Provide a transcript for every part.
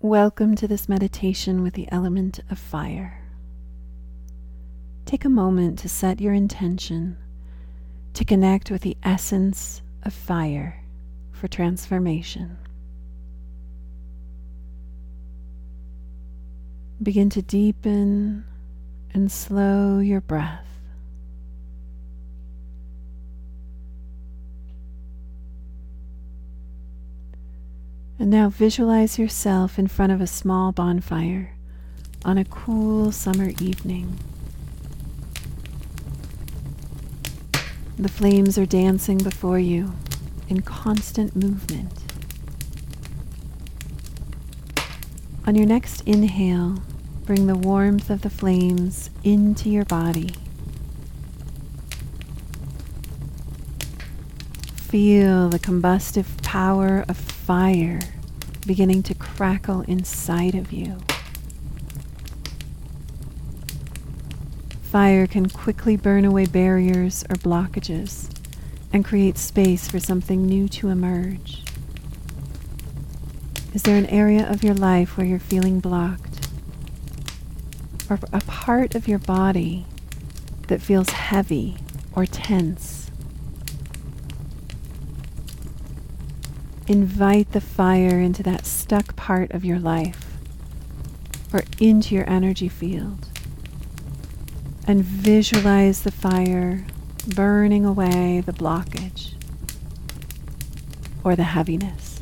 Welcome to this meditation with the element of fire. Take a moment to set your intention to connect with the essence of fire for transformation. Begin to deepen and slow your breath. And now visualize yourself in front of a small bonfire on a cool summer evening. The flames are dancing before you in constant movement. On your next inhale, bring the warmth of the flames into your body. Feel the combustive power of fire beginning to crackle inside of you. Fire can quickly burn away barriers or blockages and create space for something new to emerge. Is there an area of your life where you're feeling blocked? Or a part of your body that feels heavy or tense? Invite the fire into that stuck part of your life or into your energy field and visualize the fire burning away the blockage or the heaviness.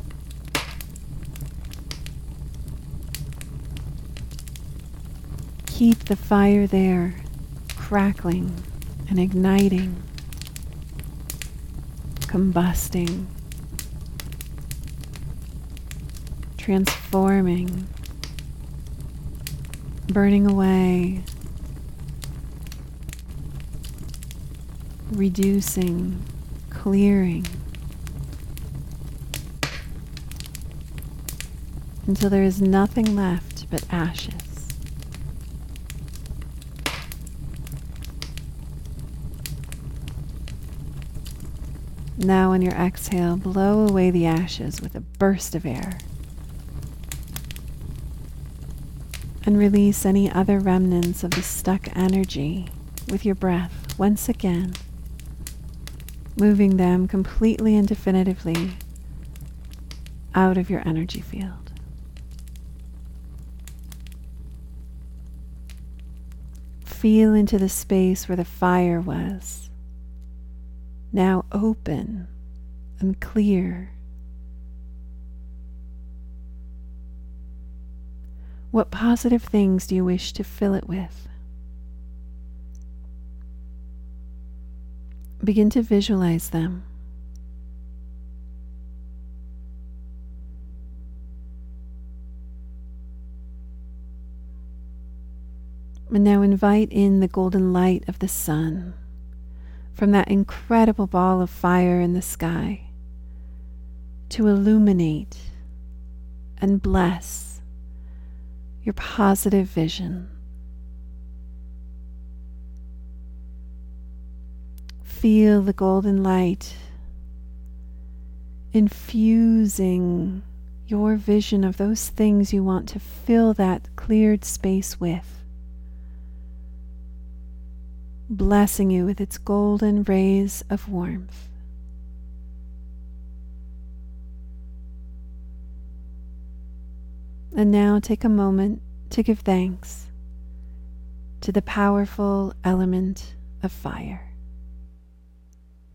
Keep the fire there, crackling and igniting, combusting, transforming, burning away, reducing, clearing, until there is nothing left but ashes. Now on your exhale, blow away the ashes with a burst of air. And release any other remnants of the stuck energy with your breath once again, moving them completely and definitively out of your energy field. Feel into the space where the fire was, now open and clear. What positive things do you wish to fill it with? Begin to visualize them. And now invite in the golden light of the sun from that incredible ball of fire in the sky to illuminate and bless your positive vision. Feel the golden light infusing your vision of those things you want to fill that cleared space with, blessing you with its golden rays of warmth. And now take a moment to give thanks to the powerful element of fire.